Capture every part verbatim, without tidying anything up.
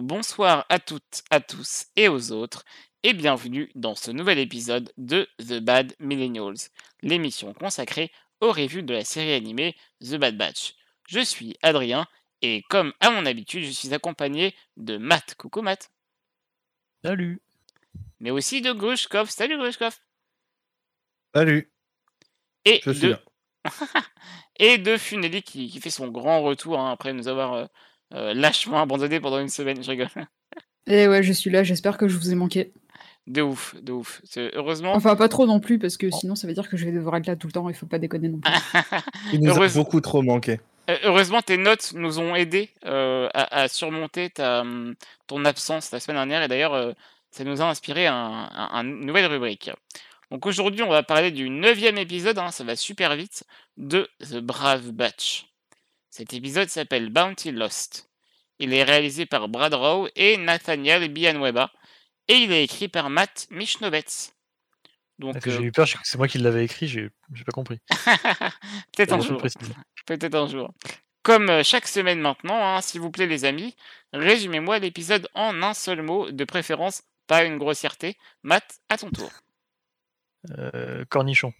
bonsoir à toutes, à tous et aux autres, et bienvenue dans ce nouvel épisode de The Bad Millennials, l'émission consacrée aux reviews de la série animée The Bad Batch. Je suis Adrien, et comme à mon habitude, je suis accompagné de Matt. Coucou Matt. Salut. Mais aussi de Grushkov. Salut Grushkov. Salut. Et Je suis de... là. et de Funeli qui, qui fait son grand retour hein, après nous avoir euh, euh, lâchement abandonné pendant une semaine. Je rigole. Et ouais, je suis là, j'espère que je vous ai manqué. De ouf, de ouf. C'est- Heureusement, Enfin, pas trop non plus, parce que sinon ça veut dire que je vais devoir être là tout le temps, il faut pas déconner non plus. Il nous a Heureuse- beaucoup trop manqué. euh, heureusement, tes notes nous ont aidé euh, à, à surmonter ta, hum, ton absence la semaine dernière. Et d'ailleurs, euh, ça nous a inspiré un, un- un- une nouvelle rubrique. Donc aujourd'hui, on va parler du neuvième épisode, hein, ça va super vite, de The Brave Batch. Cet épisode s'appelle Bounty Lost. Il est réalisé par Brad Rowe et Nathaniel Bianweba. Et il est écrit par Matt Michnovetz. Donc, Parce que euh, j'ai eu peur, je crois que c'est moi qui l'avais écrit, j'ai j'ai pas compris. peut-être un Fallait jour. préciser. Peut-être un jour. Comme euh, chaque semaine maintenant, hein, s'il vous plaît les amis, résumez-moi l'épisode en un seul mot, de préférence pas une grossièreté. Matt, à ton tour. Euh, cornichon.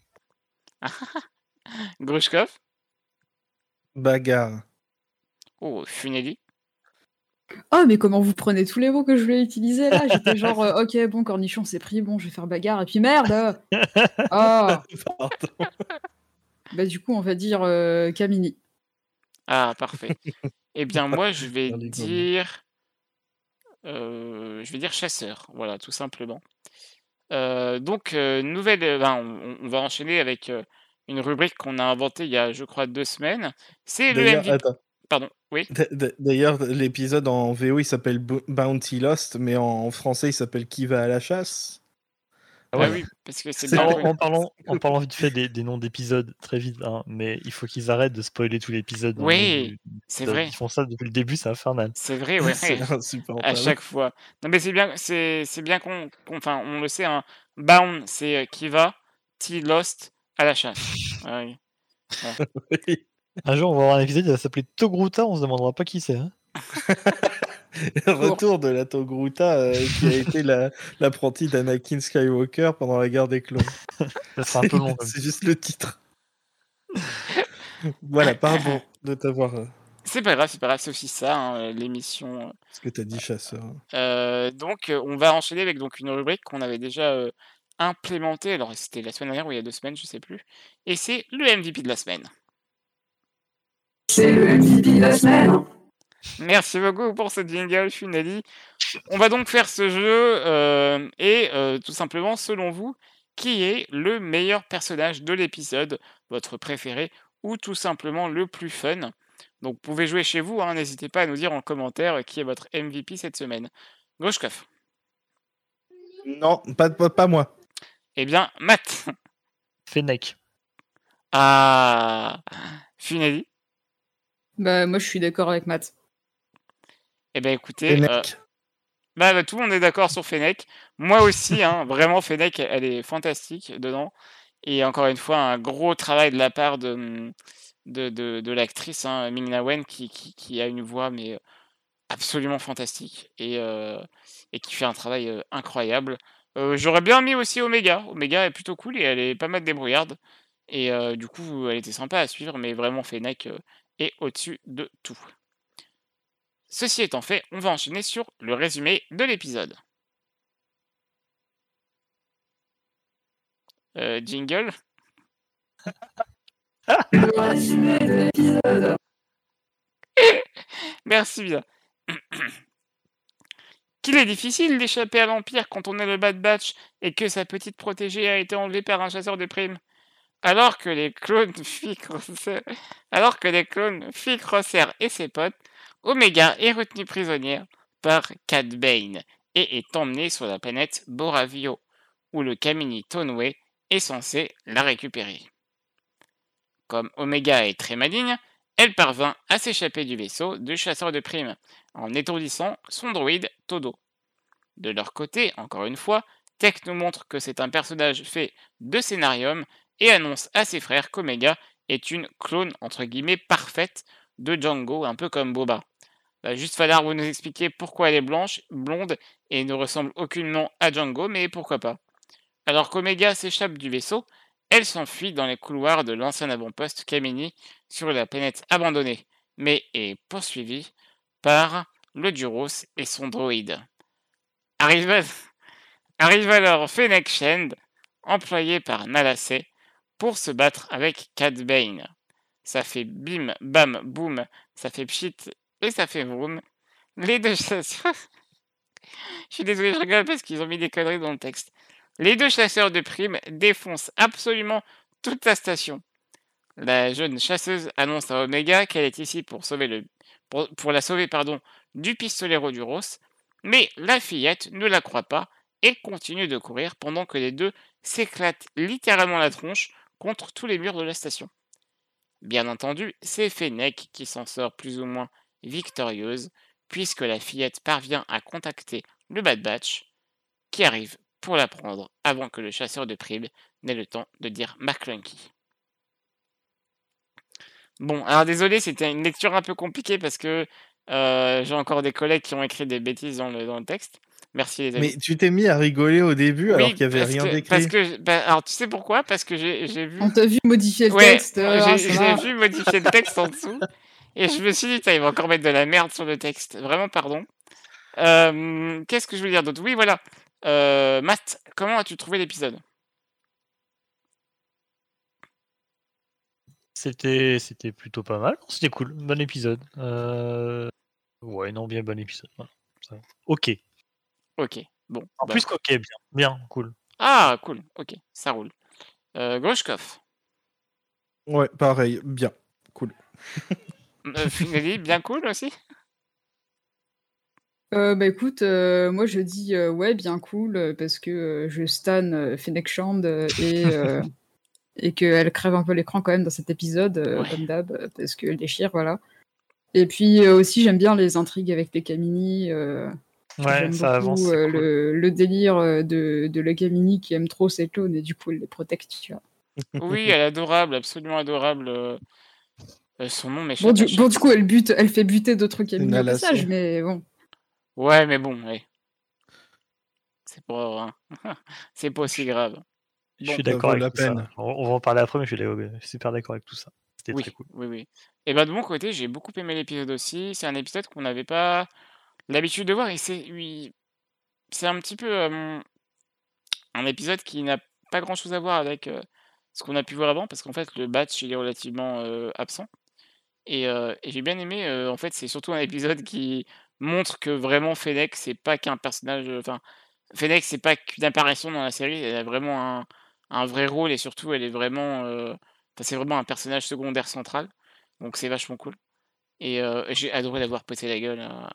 Grushkov. Bagarre. Oh, Funeli. Oh, mais comment vous prenez tous les mots que je voulais utiliser là? J'étais genre, euh, ok, bon, cornichon c'est pris, bon, je vais faire bagarre, et puis merde! Ah! Pardon. Bah, du coup, on va dire euh, Kamini. Ah, parfait. Eh bien, moi, je vais Dans les moments. dire... euh, je vais dire chasseur. Voilà, tout simplement. Euh, donc, euh, nouvelle... euh, ben, on, on va enchaîner avec euh, une rubrique qu'on a inventée il y a, je crois, deux semaines. C'est le D'ailleurs, M V P... attends. Pardon, oui. D- d- D'ailleurs, l'épisode en V O il s'appelle Bo- Bounty Lost, mais en français il s'appelle Qui va à la chasse. Ah Ah ouais. oui, parce que c'est C'est bien En, connu. en parlant, en parlant vite fait des, des noms d'épisodes, très vite, hein, mais il faut qu'ils arrêtent de spoiler tout l'épisode. dans le nom Oui, du- du c'est épisode. vrai. Ils font ça depuis le début, c'est infernal. C'est vrai, ouais. C'est À insupportable. chaque fois. Non, mais c'est bien, c'est, c'est bien qu'on, qu'on- enfin, on le sait, hein. Bound, c'est euh, qui va, T Lost à la chasse. Ouais. Oui. Un jour, on va avoir un épisode, il va s'appeler Togruta, on se demandera pas qui c'est. Hein. Le retour de la Togruta euh, qui a été la- l'apprenti d'Anakin Skywalker pendant la guerre des clones. Ça sera un peu long. Comme C'est juste le titre. Voilà, pardon de t'avoir. euh, C'est pas grave, c'est pas grave, c'est aussi ça, hein, euh, l'émission. Parce que t'as dit chasseur. Euh, donc, euh, on va enchaîner avec donc une rubrique qu'on avait déjà euh, implémentée. Alors, c'était la semaine dernière ou il y a deux semaines, je sais plus. Et c'est le M V P de la semaine. C'est le M V P de la semaine! Merci beaucoup pour ce jingle, Funeli. On va donc faire ce jeu euh, et euh, tout simplement, selon vous, qui est le meilleur personnage de l'épisode, votre préféré ou tout simplement le plus fun. Donc, vous pouvez jouer chez vous, hein, n'hésitez pas à nous dire en commentaire euh, qui est votre M V P cette semaine. Grushkov. Non, pas, pas, pas moi. Eh bien, Matt. Fennec. Ah, Funeli. Bah, moi je suis d'accord avec Matt. Eh bien, écoutez, euh, Fennec. bah, bah, tout le monde est d'accord sur Fennec. Moi aussi, hein, vraiment, Fennec, elle est fantastique dedans. Et encore une fois, un gros travail de la part de, de, de, de l'actrice hein, Ming-Na Wen qui, qui, qui a une voix mais euh, absolument fantastique et, euh, et qui fait un travail euh, incroyable. Euh, j'aurais bien mis aussi Omega. Omega est plutôt cool et elle est pas mal débrouillarde. Et euh, du coup, elle était sympa à suivre, mais vraiment Fennec euh, est au-dessus de tout. Ceci étant fait, on va enchaîner sur le résumé de l'épisode. Euh, jingle. Le résumé de l'épisode. Merci bien. Qu'il est difficile d'échapper à l'Empire quand on est le Bad Batch et que sa petite protégée a été enlevée par un chasseur de primes. Alors que les clones Ficrosser, alors que les clones Ficrosser et ses potes, Omega est retenue prisonnière par Cad Bane et est emmenée sur la planète Boravio, où le Kamini Tonwe est censé la récupérer. Comme Omega est très maligne, elle parvint à s'échapper du vaisseau de chasseurs de primes, en étourdissant son droïde Todo. De leur côté, encore une fois, Tech nous montre que c'est un personnage fait de scénarium et annonce à ses frères qu'Omega est une clone entre guillemets parfaite de Django, un peu comme Boba. Va juste falloir vous nous expliquer pourquoi elle est blanche, blonde et ne ressemble aucunement à Django, mais pourquoi pas. Alors qu'Omega s'échappe du vaisseau, elle s'enfuit dans les couloirs de l'ancien avant-poste Kamini sur la planète abandonnée, mais est poursuivie par le Duros et son droïde. Arrive, arrive alors Fennec Shand, employé par Nalacé, pour se battre avec Cad Bane. Ça fait bim, bam, boum, ça fait pchit et ça fait vroom. Les deux chasseurs... Je suis désolé, je rigole parce qu'ils ont mis des conneries dans le texte. Les deux chasseurs de primes défoncent absolument toute la station. La jeune chasseuse annonce à Omega qu'elle est ici pour, sauver le, pour, pour la sauver pardon, du pistolero du Ross, mais la fillette ne la croit pas et continue de courir pendant que les deux s'éclatent littéralement la tronche contre tous les murs de la station. Bien entendu, c'est Fennec qui s'en sort plus ou moins victorieuse, puisque la fillette parvient à contacter le Bad Batch, qui arrive pour la prendre avant que le chasseur de primes n'ait le temps de dire McClunky. Bon, alors désolé, c'était une lecture un peu compliquée parce que euh, j'ai encore des collègues qui ont écrit des bêtises dans le, dans le texte. Merci les amis. Mais tu t'es mis à rigoler au début alors Oui, qu'il n'y avait parce rien que, d'écrit. parce que, bah, alors tu sais pourquoi? Parce que j'ai j'ai vu. On t'a vu modifier le Ouais, texte. euh, ah, j'ai ça va. j'ai vu modifier le texte en dessous. Et je me suis dit, putain, il va encore mettre de la merde sur le texte. Vraiment, pardon. Euh, Qu'est-ce que je veux dire d'autre? Oui, voilà. Euh, Matt, comment as-tu trouvé l'épisode? C'était, c'était plutôt pas mal. C'était cool. Bon épisode. Euh... Ouais, non, bien bon épisode. Voilà. Ça. Ok. Ok, bon. En bah, plus qu'ok, bien. Bien, cool. Ah, cool, ok, ça roule. Euh, Grushkov, Ouais, pareil, bien. Cool. euh, Funeli, bien cool aussi. Euh, bah écoute, euh, moi je dis euh, ouais, bien cool, euh, parce que euh, je stan euh, Fennec Shand euh, et, euh, et qu'elle crève un peu l'écran quand même dans cet épisode, euh, Ouais. comme d'hab, euh, parce qu'elle déchire, voilà. Et puis euh, aussi, j'aime bien les intrigues avec les Kamini. euh, Ouais, j'aime ça avance, beaucoup c'est euh, cool. le, le délire euh, de, de la Kamini qui aime trop ses clones et du coup elle les protecte, tu vois. Oui, elle est adorable, absolument adorable. euh, euh, son nom Bon m'échappe du, à chaque bon, du fois. coup, elle, bute, elle fait buter d'autres Une Kamini au Nalacé. passage, mais bon. Ouais, mais bon, ouais. C'est pas, hein. C'est pas aussi grave. Je Bon, suis Ça d'accord vaut avec la tout ça. peine. On, on va en parler après, mais je suis d'accord- je suis super d'accord avec tout ça. C'était oui, très cool. oui, oui. Et ben de mon côté, j'ai beaucoup aimé l'épisode aussi. C'est un épisode qu'on n'avait pas l'habitude de voir et c'est oui, c'est un petit peu euh, un épisode qui n'a pas grand-chose à voir avec euh, ce qu'on a pu voir avant parce qu'en fait le batch il est relativement euh, absent et, euh, et j'ai bien aimé. euh, en fait, c'est surtout un épisode qui montre que vraiment Fennec c'est pas qu'un personnage. Enfin, Fennec c'est pas qu'une apparition dans la série. Elle a vraiment un, un vrai rôle et surtout elle est vraiment. euh, Enfin, c'est vraiment un personnage secondaire central. Donc c'est vachement cool. Et euh, j'ai adoré l'avoir pété la gueule à,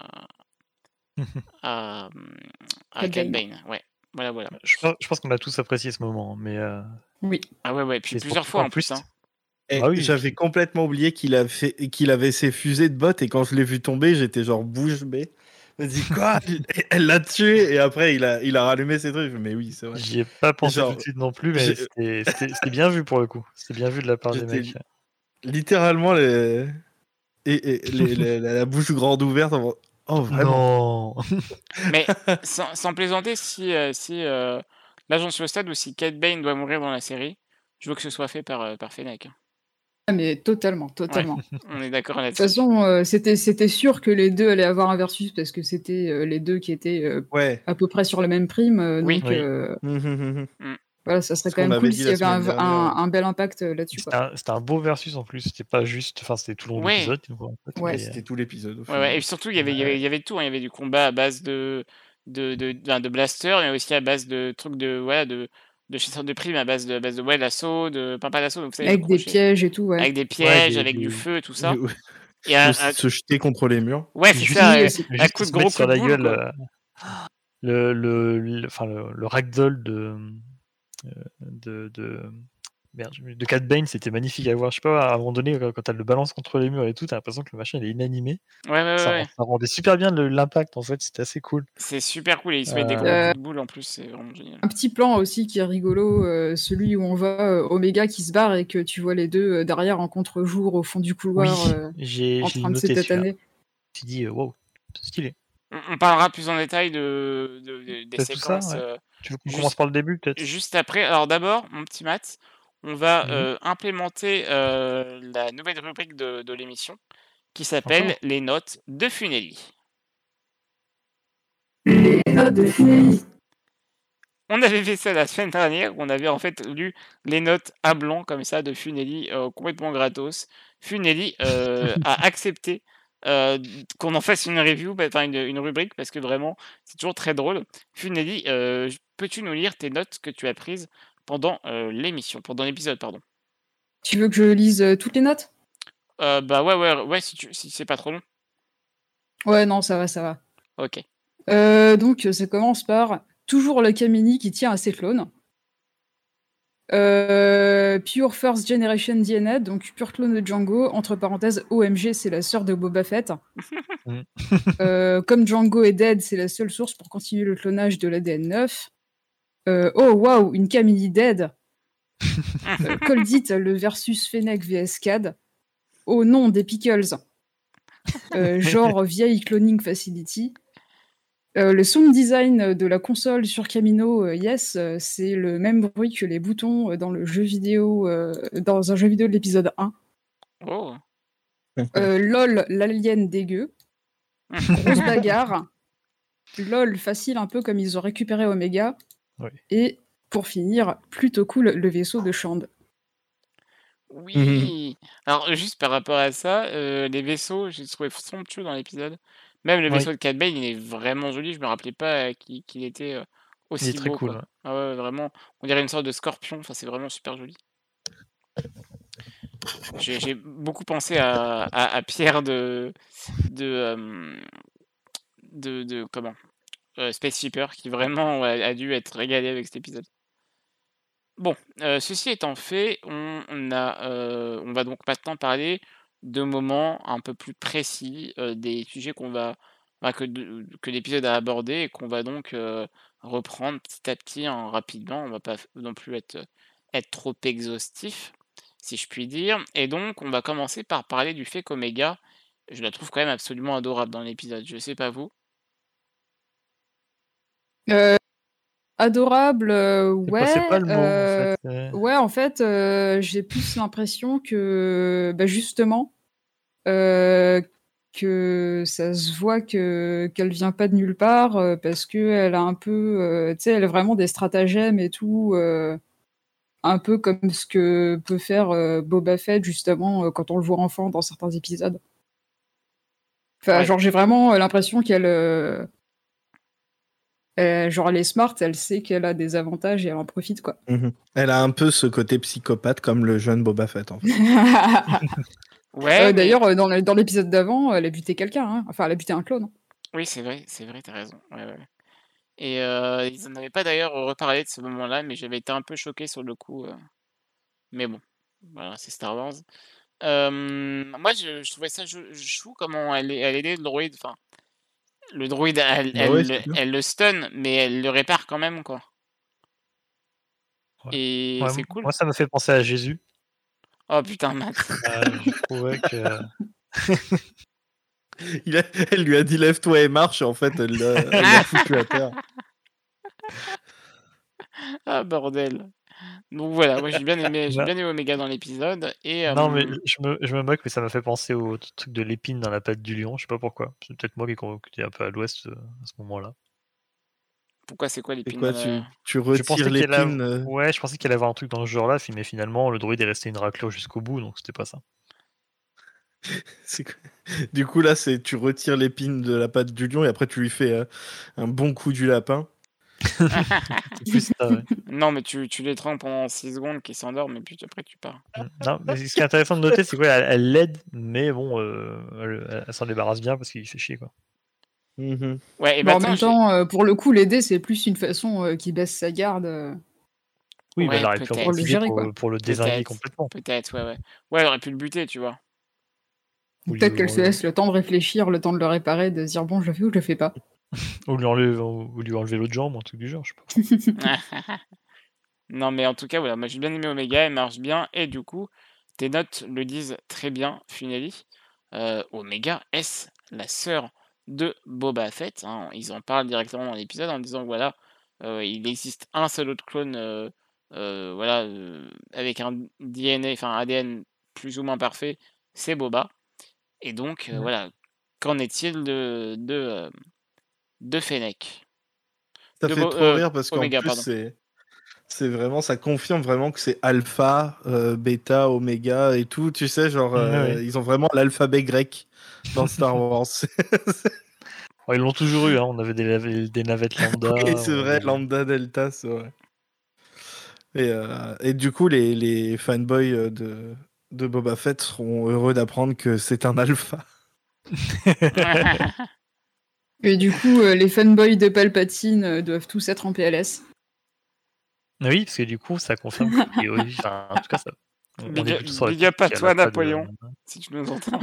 à, hum, à Cad Cad Bane. Bane. Ouais, voilà, voilà. Je pense, je pense qu'on a tous apprécié ce moment, mais euh, Oui. Ah ouais, ouais, puis c'est plusieurs surtout fois en en plus. plus. Hein. Et Ah oui, j'avais puis- complètement oublié qu'il avait, qu'il avait ses fusées de bottes et quand je l'ai vu tomber, j'étais genre bouche bée. Je me dis quoi? Elle l'a tué et après il a, il a rallumé ses trucs. Je me dis, mais oui, c'est vrai. J'y ai pas pensé Genre, tout de suite non plus, mais j'ai- c'était c'était- c'était bien vu pour le coup. C'était bien vu de la part des J'étais mecs. littéralement les... Et, et les- les- la, la bouche grande ouverte. en mode, oh vraiment? Non. Mais sans, sans plaisanter, si, euh, si euh, là j'en suis au stade où si Cad Bane doit mourir dans la série, je veux que ce soit fait par, euh, par Fennec. hein. Ah, mais totalement, totalement. On est d'accord De toute là-dessus. façon, euh, c'était c'était sûr que les deux allaient avoir un versus parce que c'était euh, les deux qui étaient euh, Ouais. à peu près sur le même prime. euh, Oui. donc Oui. euh, Mhm, mhm. voilà, ça serait Ce quand qu'on même avait cool dit s'il la y avait un, semaine un- dernière. un bel impact euh, là-dessus. C'était quoi. un, c'était un beau versus en plus. C'était pas juste. Enfin, c'était tout le long de Ouais. l'épisode. tu vois, en fait, Ouais. mais, C'était tout l'épisode. au Ouais, final. ouais, et surtout, il y avait, il y avait, il y avait tout. hein. Il y avait du combat à base de, de, de, enfin, de blaster, mais aussi à base de trucs de, voilà, de, de chasseurs de primes, à base de, à base de ouais, d'assaut, de, enfin, pas d'assaut, donc vous savez, de Avec des crochet. pièges et tout, ouais. Avec des Ouais, pièges, des- avec du des- feu, tout ça. Ouais. Et un- Se, un- se jeter contre les murs. ouais, c'est juste, ça, Oui, euh, aussi. un juste coup de se gros mettre coup sur de la boule, gueule quoi. euh, le, le, le, enfin, le, le ragdoll de, euh, de, de, merde, de Cad Bane, c'était magnifique à voir. Je sais pas, à un moment donné, quand quand elle le balance contre les murs et tout, t'as l'impression que le machin il est inanimé. Ouais, ouais, ouais. Ça, ouais. rend- ça rendait super bien le- l'impact en fait, c'était assez cool. C'est super cool. Et ils se mettent des Euh, gros Euh, coups de boule en plus, c'est vraiment génial. Un petit plan aussi qui est rigolo, euh, celui où on voit euh, Omega qui se barre et que tu vois les deux euh, derrière en contre-jour au fond du Oui, couloir euh, j'ai en j'ai train de se noté celui-là. tataner. tu dis, wow, stylé. On, on parlera plus en détail de, de- de- des Peut-être tout ça, séquences ouais. euh, Tu veux qu'on juste, commence par le début, peut-être? juste après. Alors d'abord, mon petit Matt, on va Mhm. euh, implémenter euh, la nouvelle rubrique de, de l'émission qui s'appelle Encore? les notes de Funeli. Les notes de Funeli. On avait fait ça la semaine dernière, on avait en fait lu les notes à blanc comme ça de Funeli, euh, complètement gratos. Funeli euh, a accepté euh, qu'on en fasse une review, bah, enfin une, une rubrique, parce que vraiment, c'est toujours très drôle. Funeli, euh, peux-tu nous lire tes notes que tu as prises pendant euh, l'émission, pendant l'épisode, pardon. Tu veux que je lise euh, toutes les notes? Euh, Bah ouais, ouais, ouais, si, tu, si c'est pas trop long. Ouais, non, ça va, ça va. Ok. Euh, donc, ça commence par toujours le Kamini qui tient à ses clones. Euh, Pure First Generation D N A, donc pur clone de Django, entre parenthèses, O M G, c'est la sœur de Boba Fett. Mm. Euh, comme Django est dead, c'est la seule source pour continuer le clonage de l'A D N neuf. Euh, oh, waouh, une Kamini dead. Euh, Coldit, le versus Fennec vs Cad. Oh non, des pickles. Euh, genre vieille cloning facility. Euh, le sound design de la console sur Camino, euh, yes, euh, c'est le même bruit que les boutons euh, dans le jeu vidéo, euh, dans un jeu vidéo de l'épisode un. Oh. Euh, lol, l'alien dégueu. Grosse bagarre. Lol, facile un peu comme ils ont récupéré Omega. Ouais. Et pour finir, plutôt cool, le vaisseau de Shand. Oui. Alors juste par rapport à ça, euh, les vaisseaux, j'ai trouvé somptueux dans l'épisode. Même le Oui. vaisseau de Cad Bane, il est vraiment joli. Je me rappelais pas euh, qu'il qu'il était euh, Il aussi est très beau, cool. quoi. Ouais. Ah ouais, vraiment. On dirait une sorte de scorpion. Enfin, c'est vraiment super joli. J'ai j'ai beaucoup pensé à, à, à Pierre de de, euh, de de comment euh, Space Shipper qui vraiment ouais, a dû être régalé avec cet épisode. Bon, euh, ceci étant fait, on, on a, euh, on va donc maintenant parler de moments un peu plus précis, euh, des sujets qu'on va, bah, que, de- que l'épisode a abordé et qu'on va donc euh, reprendre petit à petit, hein, rapidement. On va pas f- non plus être, être trop exhaustif, si je puis dire. Et donc, on va commencer par parler du fait qu'Omega, je la trouve quand même absolument adorable dans l'épisode. Je sais pas vous. Euh, adorable, euh, C'est pas, c'est ouais. pas le mot, euh, en fait. euh. Ouais, en fait, euh, j'ai plus l'impression que, bah, justement, euh, que ça se voit que qu'elle vient pas de nulle part euh, parce que elle a un peu, euh, tu sais, elle a vraiment des stratagèmes et tout, euh, un peu comme ce que peut faire euh, Boba Fett justement euh, quand on le voit enfant dans certains épisodes. Enfin, Ouais. genre j'ai vraiment euh, l'impression qu'elle, euh, elle- genre elle est smart, elle sait qu'elle a des avantages et elle en profite quoi. Mhm. Elle a un peu ce côté psychopathe comme le jeune Boba Fett en fait. Ouais, Euh, mais D'ailleurs, euh, dans le- dans l'épisode d'avant, elle a buté quelqu'un, hein. Enfin, elle a buté un clone. oui, c'est vrai, c'est vrai, t'as raison. Ouais, ouais. Et euh, ils en avaient pas d'ailleurs reparlé de ce moment-là, mais j'avais été un peu choqué sur le coup. euh. Mais bon, voilà, c'est Star Wars. Euh, moi, je, je trouvais ça chou chou comment elle, elle aidait le droïde. Enfin, le droïde, elle, Bah ouais, elle, c'est le- clair. elle le stun, mais elle le répare quand même, quoi. Ouais. Et Ouais, c'est m- cool. moi, ça m'a fait penser à Jésus. Oh putain, Matt. Euh, je trouvais que. Il a- Elle lui a dit lève-toi et marche, et en fait, elle l'a elle l'a foutu à terre. Ah bordel. Donc voilà, moi j'ai bien aimé, j'ai Bah, bien aimé Omega dans l'épisode. Et non, mais euh, je me, je me moque, mais ça m'a fait penser au t- truc de l'épine dans la patte du lion. Je sais pas pourquoi. C'est peut-être moi qui qui était un peu à l'ouest euh, à ce moment-là. pourquoi c'est quoi C'est l'épine quoi, dans tu, la... tu Je retires pensais qu'elle a... l'épine euh, Ouais, je pensais qu'elle allait avoir un truc dans ce genre-là, mais finalement, le droïde est resté une raclure jusqu'au bout, donc c'était pas ça. c'est quoi Du coup, là, c'est tu retires l'épine de la patte du lion et après tu lui fais euh, un bon coup du lapin. C'est plus ça, ouais. Non, mais tu, tu les trempes pendant six secondes qui s'endorment et puis après tu pars. Mm. Non, mais ce qui est intéressant de noter, c'est quoi, elle elle l'aide, mais bon, euh, elle, elle s'en débarrasse bien parce qu'il fait chier, quoi. Mhm. Ouais, et Bon, en maintenant même j'ai... temps, euh, pour le coup, l'aider, c'est plus une façon euh, qui baisse sa garde euh, Oui, bah, elle Ouais, aurait pu en pour le peut-être. profiter gérer, pour, quoi. le- pour le désinguer Peut-être. complètement. Peut-être, ouais, ouais. Ouais, elle aurait pu le buter, tu vois. Ou lui, Peut-être qu'elle se enlever, laisse le temps de réfléchir, le temps de le réparer, de se dire bon, je le fais ou je le fais pas. ou lui enlever, ou lui enlever l'autre jambe, un truc du genre, je sais pas. Non, mais en tout cas, voilà, moi j'ai bien aimé Omega, elle marche bien, et du coup, tes notes le disent très bien, Funeli. Euh, Omega S la sœur de Boba Fett, hein. Ils en parlent directement dans l'épisode en disant que voilà, heu, il existe un seul autre clone, heu heu, voilà, heu, avec un D N A, enfin un A D N plus ou moins parfait, c'est Boba et donc heu, Ouais. voilà. Qu'en est-il de de, hem, de Fennec? Ça De fait Bo trop heu, rire parce qu'en Omega, plus, pardon. c'est c'est vraiment ça confirme vraiment que c'est alpha, heu, bêta, oméga et tout, tu sais? Genre, Mmh, ouais, ouais. heu, ils ont vraiment l'alphabet grec dans Star Wars. C'est c'est Ouais, ils l'ont toujours eu, hein. On avait des lav des navettes lambda, oui, c'est on vrai, avait lambda, delta, c'est vrai. Et heu et du coup, les les fanboys, heu, de de Boba Fett seront heureux d'apprendre que c'est un alpha. Et du coup, euh, les fanboys de Palpatine euh, doivent tous être en P L S. Oui, parce que du coup, ça confirme qu'a priori, enfin, en tout cas, ça on on Big est up plutôt sur la big piste up à qu'il y a toi l'appât de Napoléon, si tu nous entends.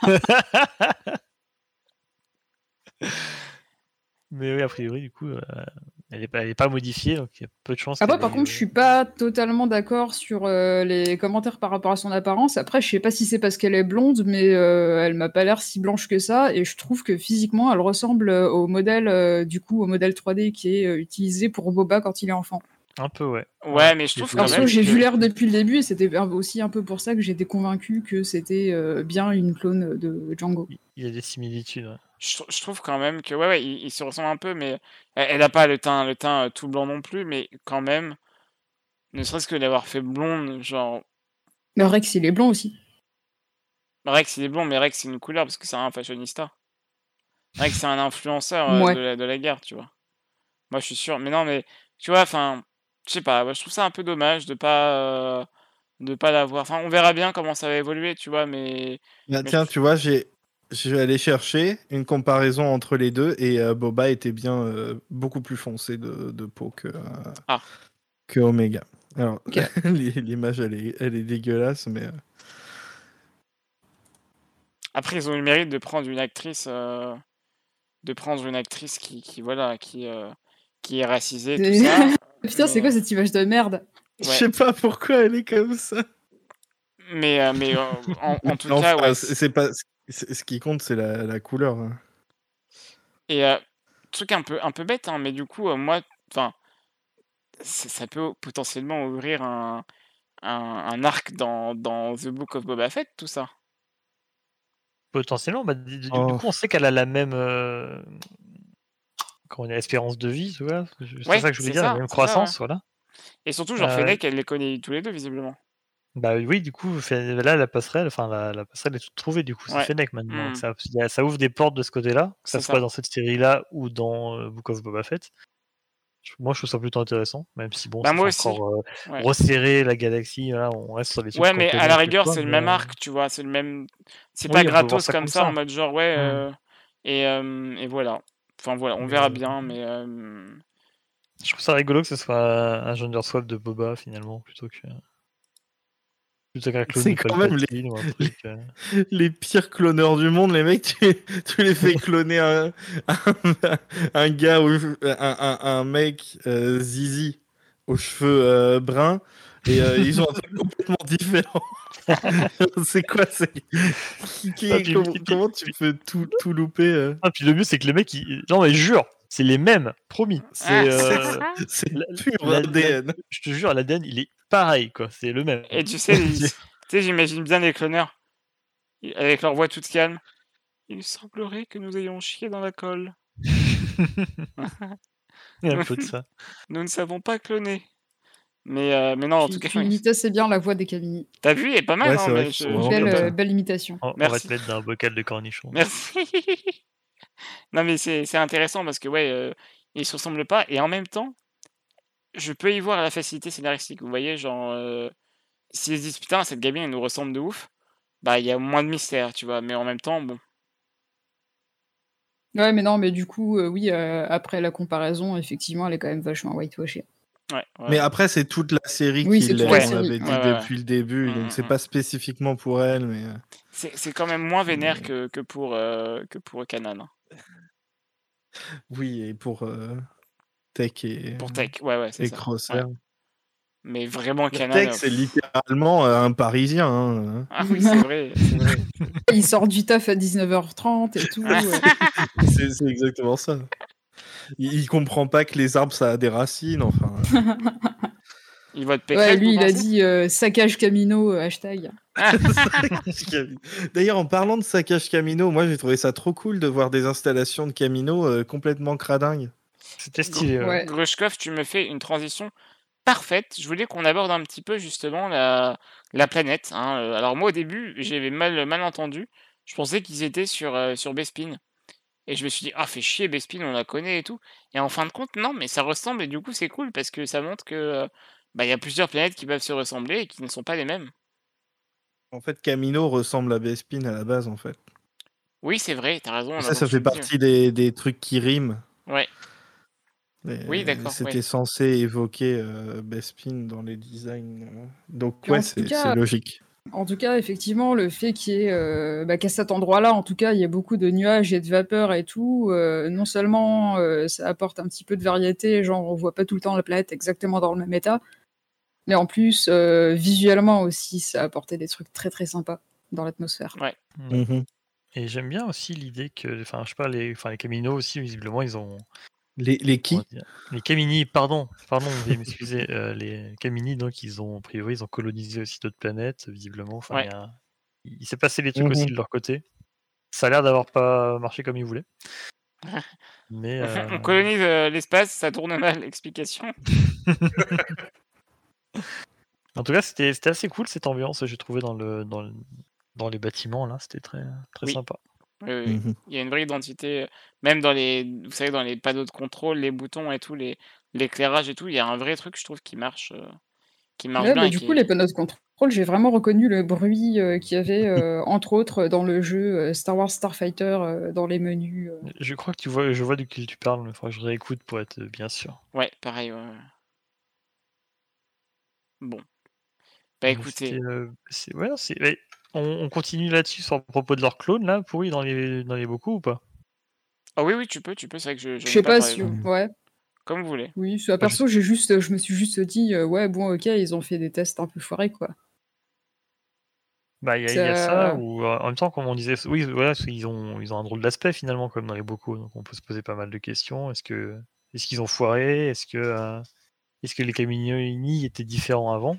Mais oui, a priori, du coup, heu, elle est pas elle est pas modifiée, donc il y a peu de chances Après, qu'elle par ait, contre, je heu suis pas totalement d'accord sur euh, les commentaires par rapport à son apparence. Après, je sais pas si c'est parce qu'elle est blonde, mais euh, elle m'a pas l'air si blanche que ça. Et je trouve que physiquement, elle ressemble euh, au modèle, euh, du coup, au modèle trois D qui est euh, utilisé pour Boba quand il est enfant. un peu, ouais. Ouais, Ouais, mais je il trouve faut quand il Perso, même faut j'ai vu que l'air depuis le début et c'était un- aussi un peu pour ça que j'étais convaincue que c'était euh, bien une clone de Django. il il y a des similitudes, ouais. je trou je trouve quand même que ouais, ouais, ils ils se ressemblent un peu, mais elle elle a pas le teint le teint, heu, tout blanc non plus, mais quand même, ne serait-ce que l'avoir fait blonde, genre Le Rex, il est blanc aussi. Rex il est blond, mais Rex c'est une couleur parce que c'est un fashionista. Rex c'est un influenceur, heu, de Ouais. la de la guerre, tu vois? Moi je suis sûr, mais non, mais tu vois, enfin, je sais pas, ouais, je trouve ça un peu dommage de pas, heu, de pas l'avoir enfin, on verra bien comment ça va évoluer, tu vois? Mais Bah, mais je tiens, tu vois, j'ai je vais aller chercher une comparaison entre les deux et heu, Boba était bien, heu, beaucoup plus foncé de de peau que, heu, Ah. que Omega. Alors Ok. l'i l'image elle est elle est dégueulasse, mais heu Après ils ont eu le mérite de prendre une actrice, heu, de prendre une actrice qui qui voilà, qui, heu, qui est racisée tout C'est- ça, Putain, c'est mais quoi cette image de merde? je ouais, sais pas pourquoi elle est comme ça. mais heu, mais heu, en en tout cas, ouais, Enfin, c'est c c'est pas ce ce ce qui compte, c'est la la couleur, hein. et heu, truc un peu un peu bête, hein, mais du coup, heu, moi, enfin, ça ça peut potentiellement ouvrir un un un arc dans dans The Book of Boba Fett, tout ça. Potentiellement, bah, du du du Oh, coup, on sait qu'elle a la même, heu, comment dire? Espérance de vie, tu vois? C'est Ouais, ça que je voulais c'est dire, la ça, même c'est ça, ouais croissance, voilà. et surtout, genre Heu, Fennec, elle les connaît tous les deux visiblement. Bah, oui, du coup, fait là, la passerelle, enfin, la la passerelle est toute trouvée, du coup, c'est Ouais. Fennec maintenant, donc Mmh. ça il y a ça ouvre des portes de ce côté-là, que ça C'est soit ça. dans cette série-là ou dans, heu, Book of Boba Fett. Je Moi, je trouve ça plutôt intéressant, même si bon, Bah, ça moi fait aussi. encore, heu, Ouais. resserrer la galaxie, voilà, on reste sur les trucs Ouais, qu'on mais à connaît la à chaque rigueur, fois, c'est le mais même heu, arc, tu vois? C'est le même c'est pas oui, on peut voir gratos ça comme comme ça en ça. mode genre ouais, Mmh, heu et hem et voilà. Enfin voilà, on mais verra heu, bien, mais hem, je trouve ça rigolo que ce soit un gender swap de Boba, finalement, plutôt que plutôt qu'un clone c'est de quand même les Palpatine ou un les truc, heu les pires cloneurs du monde, les mecs, tu tu les fais cloner un un un gars aux cheveux un un un mec, heu, zizi aux cheveux, heu, bruns et heu, ils ont un truc complètement différent. C'est quoi? C'est qui ah qui puis comment et puis comment tu peux tout tout louper, heu? ah puis le mieux, c'est que les mecs, ils non mais jure, c'est les mêmes, promis. C'est, ah C'est heu, c'est l'a pur l'a l'a A D N. je te jure, l'A D N, il est pareil, quoi, c'est le même. et tu sais les tu sais, j'imagine bien les cloneurs, i avec leur voix toute calme: «Il semblerait que nous ayons chié dans la colle. Il y a un Nous peu de ça. nous ne savons pas cloner». Mais heu, mais non, en tout Tu, cas, tu oui. imites assez bien la voix des Camini. Tu vu? Elle est pas mal, Ouais, hein, c'est vrai mais qu'ils sont je je vraiment Belle, comme capte. euh, ça. belle imitation. On on va te Merci. mettre dans un bocal de cornichons. Merci. Non, mais c'est c'est intéressant parce que ouais, heu, ils se ressemblent pas et en même temps, je peux y voir la facilité scénaristique. Vous voyez? Genre, heu, s'ils se disent: «Putain, cette gamine, elle nous ressemble de ouf», bah, il y a moins de mystère, tu vois? Mais en même temps, bon, Ouais, mais non, mais du coup, euh, oui, euh, après la comparaison, effectivement, elle est quand même vachement whitewashée. ouais, Mais ouais. après, c'est toute la série Oui, qui c'est toute l'est, la Ouais, on série. l'avait ouais, dit Ouais. ouais, ouais. depuis le début, Mmh, donc c'est mmh, mmh. pas spécifiquement pour elle, mais heu, C'est c'est quand même moins vénère mais que que pour, heu, que pour Kanan, hein. oui et pour, heu, Tech et Pour Tech, ouais, ouais, c'est et ça. Ouais. Crosshair. mais vraiment Le canon. texte, c'est littéralement euh, un Parisien. Hein. Ah oui, c'est vrai, c'est vrai. Il sort du taf à dix-neuf heures trente et tout. euh. C'est c'est exactement ça. Il, il comprend pas que les arbres, ça a des racines, enfin. Il vote Ouais, Pécresse, lui, vous il a pensez dit euh, saccage Camino, euh, hashtag. Saccage Camino. D'ailleurs, en parlant de saccage Camino, moi j'ai trouvé ça trop cool de voir des installations de Camino euh, complètement cradingues. C'était stylé. Ouais. Ouais. Grushkov, tu me fais une transition parfaite. Je voulais qu'on aborde un petit peu justement la, la planète. Hein. Euh, Alors moi au début, j'avais mal, mal entendu. Je pensais qu'ils étaient sur, euh, sur Bespin. Et je me suis dit, ah, fait chier, Bespin, on la connaît et tout. Et en fin de compte, non, mais ça ressemble et du coup, c'est cool parce que ça montre que euh, bah, il y a plusieurs planètes qui peuvent se ressembler et qui ne sont pas les mêmes. En fait, Camino ressemble à Bespin à la base, en fait. Oui, c'est vrai, t'as raison. Et Là, ça, donc ça tu fait le dis, partie des, des trucs qui riment. Ouais. Mais, Oui, euh, d'accord, C'était ouais. censé évoquer euh, Bespin dans les designs. euh. Donc, Puis en ouais, tout c'est cas- c'est logique. En tout cas, effectivement, le fait qu'il y ait, euh, bah, qu'à cet endroit-là, en tout cas, il y a beaucoup de nuages et de vapeur et tout, euh, non seulement euh, ça apporte un petit peu de variété, genre on voit pas tout le temps la planète exactement dans le même état, mais en plus, euh, visuellement aussi, ça a apporté des trucs très très sympas dans l'atmosphère. Ouais. Ouais. Mhm. Et j'aime bien aussi l'idée que, enfin, je sais pas, les, enfin, les Camino aussi, visiblement, ils ont. Les, les comment qui dire, les Camini, pardon, pardon, veuillez m'excuser, euh, les Camini, donc, ils ont, a priori, ils ont colonisé aussi d'autres planètes, visiblement. Enfin, Ouais. il y a- il s'est passé des trucs Mhm. aussi de leur côté. Ça a l'air d'avoir pas marché comme ils voulaient. Mais. euh, On colonise euh, l'espace, ça tourne mal, explication. En tout cas, c'était c'était assez cool cette ambiance, j'ai trouvé dans le dans, le- dans les bâtiments là, c'était très très Oui. sympa. Oui, oui, oui. Mhm. Il y a une vraie identité, euh, même dans les, vous savez, dans les panneaux de contrôle, les boutons et tout, les, l'éclairage et tout, il y a un vrai truc, je trouve, qui marche, euh, qui marche Ouais, bien bah, et du qui coup, les panneaux de contrôle, j'ai vraiment reconnu le bruit euh, qu'il y avait, euh, entre autres, dans le jeu euh, Star Wars Starfighter, euh, dans les menus. euh. Je crois que tu vois, je vois de qui tu parles, mais il faudra que je réécoute pour être bien sûr. Ouais, pareil, ouais, ouais. Bon. Bah Mais écoutez, c'était, euh, c'est ouais, c'est ouais, on, on continue là-dessus sur le propos de leur clone là, pourri dans les dans les beaucoup ou pas? ah oui, oui, tu peux, tu peux, c'est vrai que je, je Je n'ai sais pas pas parlé si... de Mhm. Ouais, comme vous voulez. oui, sur la Moi, je- perso, j'ai juste, je me suis juste dit, euh, ouais, bon, ok, ils ont fait des tests un peu foirés, quoi. Bah il y, a- il y a ça Ça... ou euh, en même temps comme on disait, oui voilà, parce qu'ils ont ils ont un drôle d'aspect finalement comme dans les beaucoup, donc on peut se poser pas mal de questions. Est-ce que est-ce qu'ils ont foiré? Est-ce que euh, est-ce que les Camini étaient différents avant?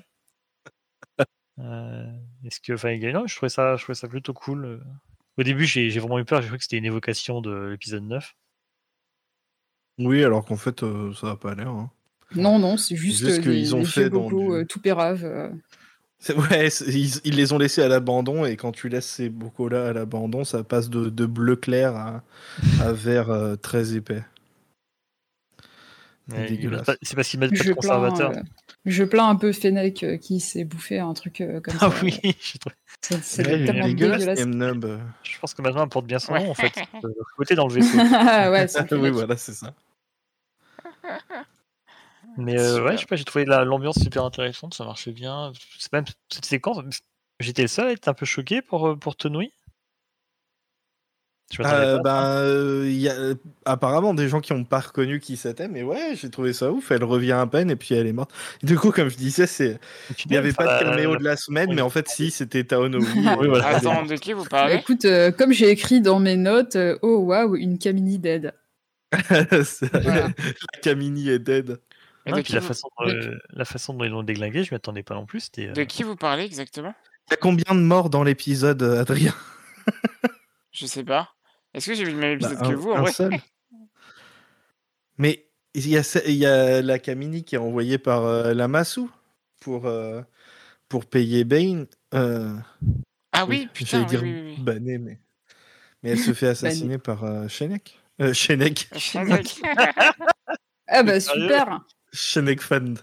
Euh, est-ce que, enfin, il- non, je trouvais ça, je trouvais ça plutôt cool. euh. Au début, j'ai j'ai vraiment eu peur, j'ai cru que c'était une évocation de l'épisode neuf. Oui, alors qu'en fait, euh, ça n'a pas l'air. Hein. Non, non, c'est juste, Juste euh, des, qu'ils ont des vieux fait dans bocaux du. euh, tout péraves. euh. C'est- Ouais, c'est- ils, ils les ont laissés à l'abandon et quand tu laisses ces bocaux-là à l'abandon, ça passe de, de bleu clair à, à vert euh, très épais. C'est Mais ils mettent dégueulasse. pas- c'est parce qu'ils mettent pas de Je plains, conservateur. euh, je plains un peu Fennec euh, qui s'est bouffé un truc euh, comme Ah ça. oui, je, trouve- C'est- Ouais, C'était il est tellement dégueulasse, dégueulasse. Niemnub. je pense que maintenant elle porte bien son Ouais. nom en fait. Euh, côté dans le vaisseau. Ouais, c'est un Oui, Fennec. voilà, c'est ça. Mais euh, ouais, Super. je sais pas, j'ai trouvé la- l'ambiance super intéressante, ça marchait bien. C'est même cette séquence, j'étais le seul à être un peu choqué pour, euh, pour Tonoui. Je m'attendais Euh, pas à ça. ben, euh, il y a euh, apparemment des gens qui n'ont pas reconnu qui c'était, mais ouais, j'ai trouvé ça ouf. Elle revient à peine et puis elle est morte. Du coup, comme je disais, c'est Et puis il n'y même, avait enfin, pas de la- caméo la de la façon semaine, dont ils mais en ont fait, tourné. si, c'était Taonoui. Oui, Et voilà. elle est Attends, morte. de qui vous Bah, parlez? écoute, euh, comme j'ai écrit dans mes notes, euh, oh waouh, une Camini dead. C'est- Voilà. La Camini est dead. Et Non, de et puis qui la vous, façon, dont, de, euh, la façon dont ils l'ont déglingué, je m'y attendais pas non plus. C'était. de euh, qui vous parlez exactement? Il y a combien de morts dans l'épisode, euh, Adrien? Je sais pas. Est-ce que j'ai vu le même Bah, épisode que un, vous en un vrai? seul. Mais il y a, ce- il y a la Camini qui est envoyée par euh, la Massou pour, euh, pour payer Bane. Euh, Ah oui, oui, j'allais putain, oui, dire oui, oui. banné, mais... mais elle se fait Banni. assassiner par euh, Shenek. Euh, Shenek. oui. Fennec. Ah bah Sérieux super. Shenek fan.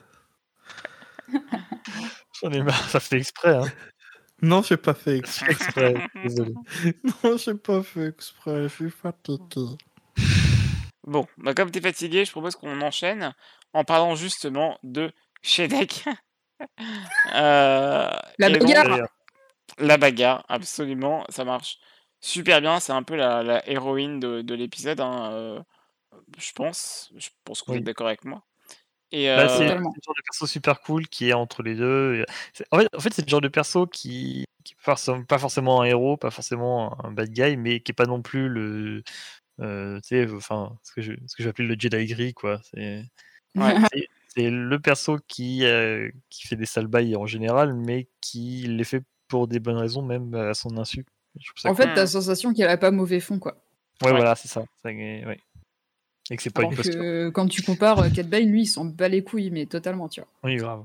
J'en ai marre, ça fait exprès, hein. Non, j'ai pas fait Ça exprès. fait exprès, désolé. Non, j'ai pas fait exprès. Je suis fatigué. Bon, bah comme t'es fatigué, je propose qu'on enchaîne en parlant justement de Shedek. Euh, La et donc, bagarre. D'ailleurs, la bagarre, absolument, ça marche super bien. C'est un peu la, la héroïne de, de l'épisode, hein, euh, je pense. Je pense que vous êtes oui. d'accord avec moi. Et Bah, c'est euh, c'est Totalement. le genre de perso super cool qui est entre les deux. et- c'est- En fait, en fait, c'est le genre de perso qui, qui est pas forcément pas forcément un héros, pas forcément un bad guy, mais qui est pas non plus le, euh, tu sais, enfin, ce que je, ce que j'appelle le Jedi gris, quoi. C'est, ouais. c'est, c'est le perso qui, euh, qui fait des sales bails en général, mais qui les fait pour des bonnes raisons, même à son insu. Je trouve ça En cool. fait, t'as la Hmm. sensation qu'elle a pas mauvais fond, quoi. Ouais, Ouais. voilà, c'est ça. Ça, ouais. Et que c'est pas une Alors posture. que quand tu compares euh, Cat Bane, lui, il s'en bat les couilles, mais totalement, tu vois. Oui, grave.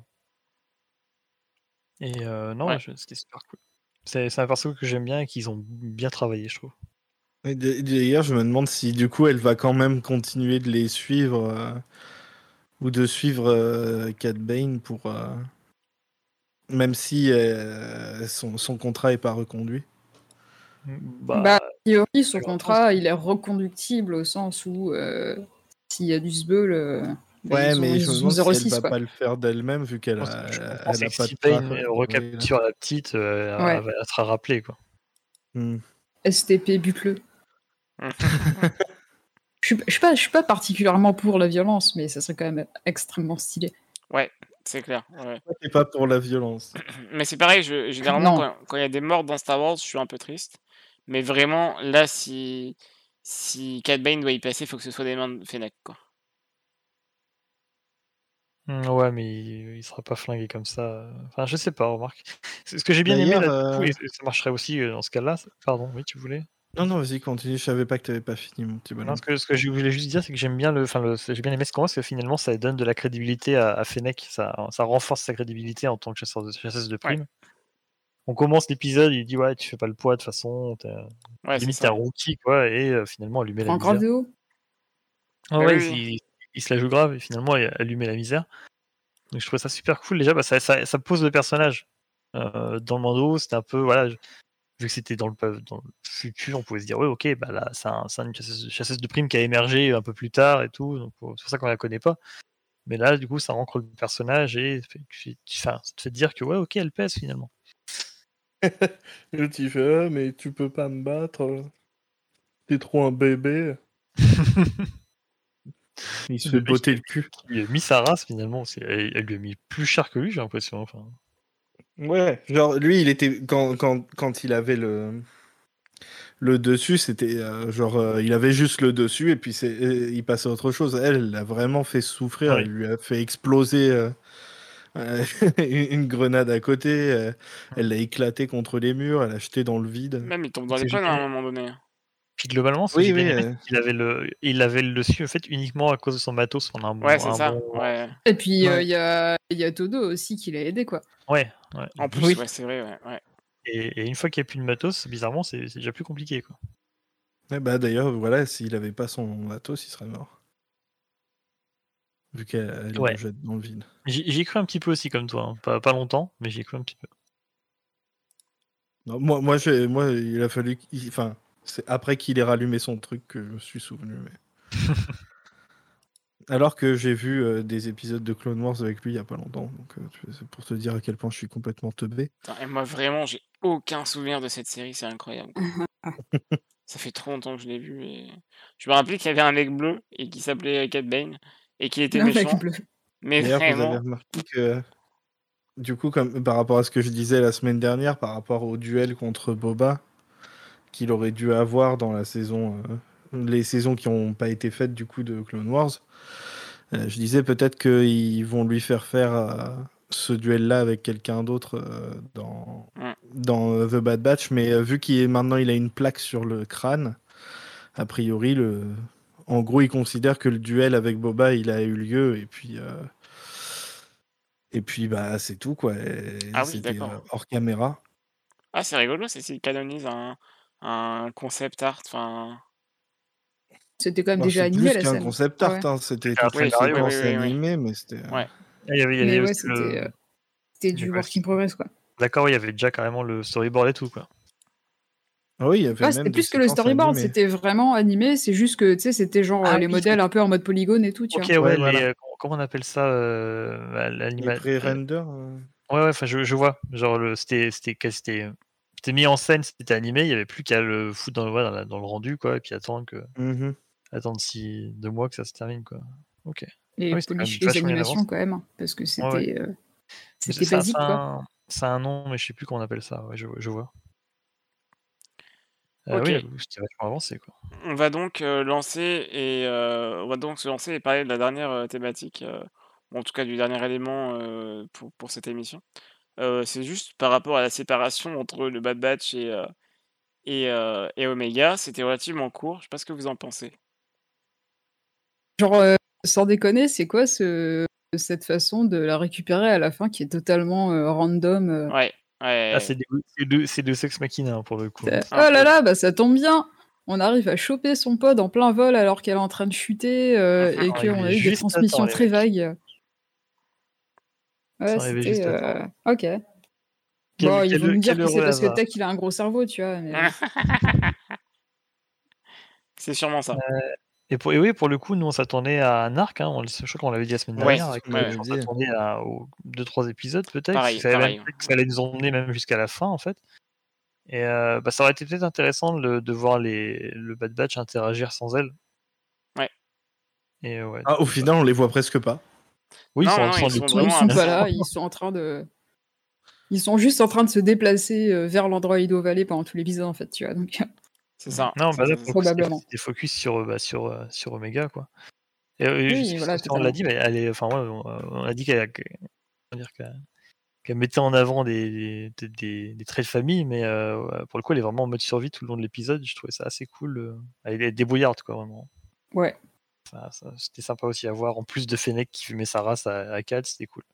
Et euh, non, Ouais. je- ce qui est super cool. C'est c'est un perso que j'aime bien et qu'ils ont bien travaillé, je trouve. Et d- D'ailleurs, je me demande si du coup elle va quand même continuer de les suivre euh, ou de suivre euh, Cat Bane pour. euh, Même si euh, son, son contrat est pas reconduit. Bah, Bah, a priori, son je pense. contrat, il est reconductible au sens où euh, s'il y a du sbeul, euh, bah, Ouais, ils ont, mais je me ils ont demande si elle zéro six, va quoi. pas le faire d'elle-même vu qu'elle Je pense, a, je comprends, elle c'est a que pas si de Bane part. recapture la petite, euh, Ouais. elle va être rappelée, quoi. Hmm. S T P, bute-le. Je suis, je suis pas, je suis pas particulièrement pour la violence, mais ça serait quand même extrêmement stylé. Ouais, c'est clair. Ouais. Toi, t'es pas pour la violence. Mais c'est pareil, je, généralement, Non. quand quand il y a des morts dans Star Wars, je suis un peu triste. Mais vraiment, là, si, si Cat Bane doit y passer, il faut que ce soit des mains de Fennec, quoi. Hmm, Ouais, mais il, il sera pas flingué comme ça. Enfin, je sais pas, remarque. C'est- Ce que j'ai bien aimé D'ailleurs, là, du coup, euh, et et ça marcherait aussi euh, dans ce cas-là. c'est- Pardon, oui, tu voulais? non, non, vas-y, continue. Je savais pas que t'avais pas fini, mon petit Non, bonhomme. ce que, ce que je voulais juste dire, c'est que j'aime bien le, enfin, le, j'ai bien aimé ce combat parce que finalement, ça donne de la crédibilité à, à Fennec. Ça, ça renforce sa crédibilité en tant que chasseur de, chasseuse de Ouais. primes. On commence l'épisode, il dit ouais, tu fais pas le poids de toute façon, t'es- Ouais, c'est limite t'es un ça. rookie quoi, et euh, finalement elle lui met la Prends grave misère. de haut. Ah Bah ouais, oui, oui. il, il se la joue grave et finalement elle, elle lui met la misère. Donc je trouvais ça super cool déjà, bah, ça, ça, ça pose le personnage. Euh, dans le Mando, c'était un peu voilà, je- vu que c'était dans le, dans le futur, on pouvait se dire ouais ok, bah là c'est un, c'est une chasseuse, chasseuse de primes qui a émergé un peu plus tard et tout, donc c'est pour ça qu'on la connaît pas. Mais là du coup ça ancre le personnage et fait- tu- tu- enfin, ça te fait dire que ouais ok elle pèse finalement. Le petit fait, ah, mais tu peux pas me battre. euh, T'es trop un bébé. Il se fait Le mec, botter il a le cul. il a mis sa race finalement, c'est- elle, elle lui a mis plus cher que lui, j'ai l'impression. Enfin, Ouais, genre lui, il était quand, quand, quand il avait le le dessus, c'était euh, genre euh, il avait juste le dessus et puis c'est et il passait à autre chose. Elle, elle l'a vraiment fait souffrir. ouais. Elle lui a fait exploser euh, euh, une une grenade à côté. euh, Elle l'a éclaté contre les murs. Elle a jeté dans le vide. Même il tombe dans Parce les que j'ai pommes à bien... un moment donné. Puis globalement, ce que Oui, j'ai bien oui. aimé, euh, c'est qu'il avait le, il avait le dessus en fait uniquement à cause de son matos pendant un, Ouais, bon- c'est un bon ça. moment. Ouais. Et puis, il ouais. y, a, y a Todo aussi qui l'a aidé, quoi. Ouais, ouais. En plus, Oui. ouais, c'est vrai, ouais. ouais. Et, et une fois qu'il n'y a plus de matos, bizarrement, c'est c'est déjà plus compliqué quoi. Ouais, bah d'ailleurs, voilà, s'il avait pas son matos, il serait mort. Vu qu'elle elle le Ouais. jette dans le vide. J'y j'y ai cru un petit peu aussi comme toi, hein. Pas, pas longtemps, mais j'y ai cru un petit peu. Non, moi, moi, j'ai- moi, il a fallu. qu'il- Enfin, c'est après qu'il ait rallumé son truc que je me suis souvenu. Mais... Alors que j'ai vu euh, des épisodes de Clone Wars avec lui il y a pas longtemps. Donc, euh, tu- c'est pour te dire à quel point je suis complètement teubé. Putain, et moi, vraiment, j'ai aucun souvenir de cette série, c'est incroyable. quoi. Ça fait trop longtemps que je l'ai vu. Et... Je me rappelais qu'il y avait un mec bleu et qui s'appelait Cat Bane et qui était Un mec méchant. bleu. Mais D'ailleurs, vous avez vraiment. remarqué que, du coup, comme par rapport à ce que je disais la semaine dernière, par rapport au duel contre Boba, qu'il aurait dû avoir dans la saison, euh, les saisons qui n'ont pas été faites du coup de Clone Wars, euh, je disais peut-être qu'ils vont lui faire faire euh, ce duel-là avec quelqu'un d'autre euh, dans, Mm. dans euh, The Bad Batch, mais euh, vu qu'il est maintenant il a une plaque sur le crâne, a priori, le... en gros, il considère que le duel avec Boba il a eu lieu et puis. euh, Et puis bah c'est tout quoi. Et Ah oui, c'était euh, d'accord. hors caméra. Ah, c'est rigolo, c'est s'il canonise un, un concept art. Enfin. C'était quand même Alors, déjà c'est animé, plus la qu'un scène. concept Ouais, art, ouais. hein. C'était C'était un toute une Oui, oui, scénario. oui, séquence oui, oui. animée, mais c'était. euh, Ouais. Ah, Il y avait, il y avait Mais ouais, aussi c'était le. euh, c'était il y du avait work in aussi- progress, quoi. D'accord, oui, il y avait déjà carrément le storyboard et tout quoi. Ah oui, il y avait Ouais, c'était même des plus que le séquences storyboard, animées. c'était vraiment animé, c'est juste que, tu sais, c'était genre euh, Ah les oui, modèles un peu en mode polygone et tout, tu ok, vois. ouais, Ouais, les, voilà. euh, comment, comment on appelle ça euh, bah, Les l'anima- euh, pré-render. euh, Ouais, ouais, enfin, je, je vois. Genre, le, c'était, c'était, que c'était, c'était mis en scène, c'était animé, il y avait plus qu'à le foutre dans, le- ouais, dans, la- dans le rendu, quoi, et puis attendre que, mhm. attendre six, deux mois que ça se termine, quoi. Ok. Et Oui, c'était quand même polish les vachement bien animations avancé. quand même, parce que Ouais, ouais. c'était, heu, Mais ça c'était ça a basique, ça a quoi. un ça a un nom, mais je sais plus comment on appelle ça. Ouais, je je vois. Heu, oui, OK. j'avoue, c'était vachement avancé, quoi. On va donc, heu, lancer et heu, on va donc se lancer et parler de la dernière, heu, thématique, heu, ou en tout cas du dernier élément, heu, pour pour cette émission. Heu, c'est juste par rapport à la séparation entre le Bad Batch et heu et heu et Omega, c'était relativement court. Je sais pas ce que vous en pensez? Genre, heu, sans déconner, c'est quoi ce cette façon de la récupérer à la fin qui est totalement, heu, random, heu? Ouais, Ah, ouais, c'est des c'est de c'est de Sex Machina, hein, pour le coup, hein. C'est: un «Oh là peu. là, bah, ça tombe bien, on arrive à choper son pod en plein vol alors qu'elle est en train de chuter, heu, Mmh et Ça qu'on arrivait a eu des juste à temps, transmissions les très mecs. vagues». Ça Ouais, arrivait c'était, juste à heu, temps. OK. Bon, Quel ils quel vont heu nous dire quel que c'est heureux parce que hasard. Tech, il a un gros cerveau, tu vois? Mais bon. C'est sûrement ça. Heu et pour et oui, pour le coup, nous, on s'attendait à un arc, hein, on le je crois qu'on l'avait dit la semaine Ouais, dernière C'est ce avec qu'on ouais, Mathieu, ouais. m'avait on dit. s'attendait à aux deux trois épisodes peut-être, parce que Pareil, ça allait même pareil, que ça allait nous emmener même jusqu'à la fin, en fait et heu, bah, ça aurait été peut-être intéressant de le de voir les le Bad Batch interagir sans elle ouais. et ouais, du Ah, au coup, bah final, on les voit presque pas. oui, Non, sans non, sans ils les Ils sont sont ils vraiment sont pas absents. là, ils sont en train de ils sont juste en train de se déplacer, heu, vers l'endroit Ido Valley pendant tout l'épisode, en fait, tu vois? Donc C'est mmh, ça, non, c'est bah, là, ça, c'est pour le ça. coup, c'était probablement. c'était focus sur, heu, bah, sur, heu, sur Omega, quoi et heu, je sais Oui, plus voilà, si on l'a totalement. dit, mais elle est enfin, ouais, on on a dit qu'elle que comment dire? Qu'elle qu'elle mettait en avant des des des des traits de famille, mais heu, ouais, pour le coup, elle est vraiment en mode survie tout le long de l'épisode. Je trouvais ça assez cool, heu, elle est débrouillarde, quoi, vraiment. Ouais. Ça ça c'était sympa aussi à voir. En plus de Fennec qui fumait sa race à à Cal, c'était cool.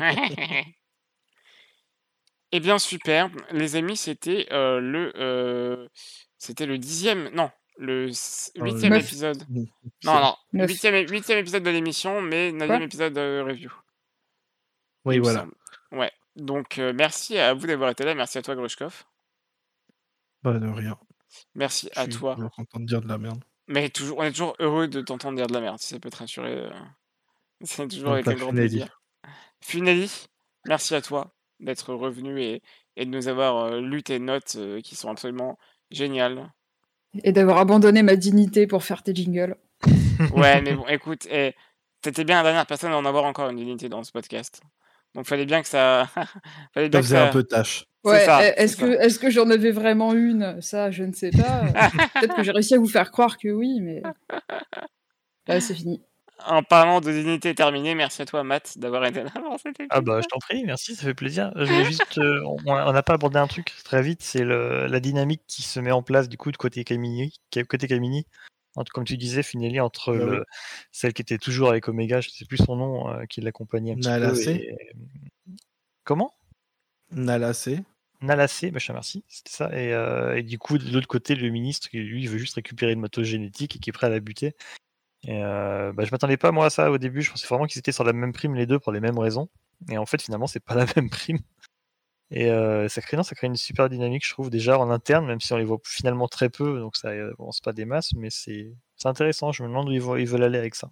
Eh bien, super. Les amis, c'était, heu, le, heu, c'était le dixième, non, le s Dans huitième le Meuf. épisode. mmh, Non, c'est non, Neuf. huitième é huitième épisode de l'émission, mais neuvième Quoi? épisode de review, oui, il me voilà. semble. Ouais, donc heu, merci à vous d'avoir été là. Merci à toi, Grushkov. Bah, de rien. Merci Je à suis toi. toujours content de dire de la merde. Mais toujours on est toujours heureux de t'entendre dire de la merde, si ça peut te rassurer, heu, c'est toujours Même avec pas un grand Funeli. plaisir. Funeli, merci à toi d'être revenu et et de nous avoir, heu, lu tes notes, heu, qui sont absolument géniales. Et d'avoir abandonné ma dignité pour faire tes jingles. Ouais, mais bon, écoute, eh, tu étais bien la dernière personne à en avoir encore une dignité dans ce podcast. Donc fallait bien que ça fallait Ça bien que faisait un ça peu tâche. c'est Ouais, ça, est c'est est-ce que ça. est-ce que j'en avais vraiment une? Ça, je ne sais pas. Peut-être que j'ai réussi à vous faire croire que oui, mais là, c'est fini. En parlant de dignité terminée, merci à toi, Matt, d'avoir été là dans cet Ah bah, je épisode. t'en prie, merci, ça fait plaisir. Je voulais juste, heu, on on n'a pas abordé un truc très vite, c'est le la dynamique qui se met en place du coup de côté Kamini K côté Kamini. Entre comme tu disais, Finelli entre Bah, oui. le celle qui était toujours avec Omega, je sais plus son nom, heu, qui l'accompagnait un petit peu Nalacé. et mmh, comment? Nalacé. Nalacé, bah, je te remercie, c'était ça et heu et du coup, de l'autre côté, le ministre qui lui, il veut juste récupérer une matos génétique et qui est prêt à la buter et heu, bah, je m'attendais pas moi à ça au début, je pensais vraiment qu'ils étaient sur la même prime les deux pour les mêmes raisons et en fait, finalement, c'est pas la même prime et heu, ça crée non, ça crée une super dynamique, je trouve, déjà en interne, même si on les voit finalement très peu, donc ça, heu, bon, c'est pas des masses, mais c'est c'est intéressant. Je me demande où ils vont ils veulent aller avec ça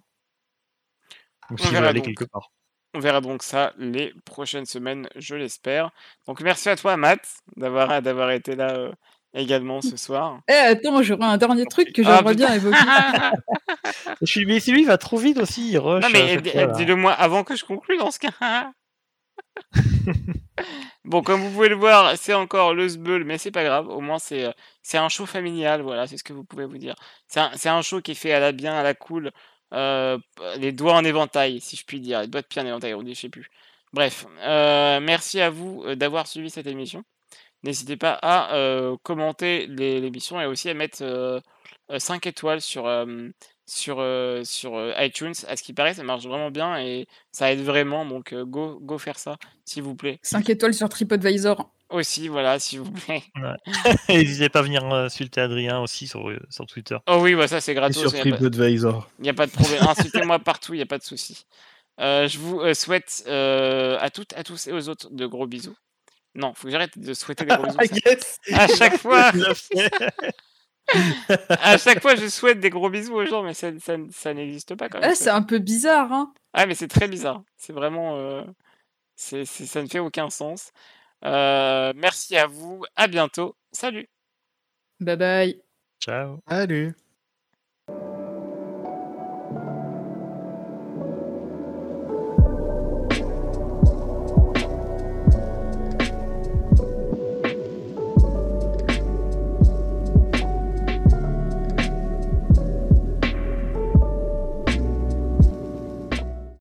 ou On s'ils veulent verra aller donc. quelque part. On verra donc ça les prochaines semaines, je l'espère. Donc merci à toi, Matt, d'avoir d'avoir été là, heu, également ce soir. Eh, attends, j'aurais un dernier T'en truc prie. que Ah j'aimerais putain! bien évoquer. Je suis mais c'est lui, il va trop vite aussi, il Non rush à mais chaque d fois là. dis-le moi avant que je conclue dans ce cas. Bon, comme vous pouvez le voir, c'est encore le sbeul, mais c'est pas grave, au moins c'est, heu, c'est un show familial, voilà, c'est ce que vous pouvez vous dire. C'est un c'est un show qui est fait à la bien, à la cool, heu, p les doigts en éventail, si je puis dire, les doigts de pied en éventail, on dit, je sais plus. Bref, heu, merci à vous, heu, d'avoir suivi cette émission. N'hésitez pas à, heu, commenter l'é l'émission et aussi à mettre, heu heu, cinq étoiles sur, hem, sur, heu, sur, heu, iTunes. À ce qui paraît, ça marche vraiment bien et ça aide vraiment, donc heu, go go faire ça, s'il vous plaît. cinq étoiles sur TripAdvisor. Aussi, voilà, s'il vous plaît. Ouais. N'hésitez pas à venir, heu, insulter Adrien aussi sur, heu, sur Twitter. Oh oui, bah, ça, c'est Et gratos, sur il y a pas TripAdvisor. il y a pas de problème. Insultez-moi partout, il y a pas de souci. Heu, je vous, heu, souhaite, heu, à toutes, à tous et aux autres de gros bisous. Non, faut que j'arrête de souhaiter des gros bisous, ça Yes! à Il l'a chaque fait, fois il l'a fait. à chaque fois, je souhaite des gros bisous aux gens, mais ça ça ça n'existe pas comme Eh, c'est truc. un peu bizarre, hein? Ah mais c'est très bizarre. C'est vraiment, heu, c'est c'est ça ne fait aucun sens. Heu, merci à vous, à bientôt. Salut! Bye bye. Ciao. Salut!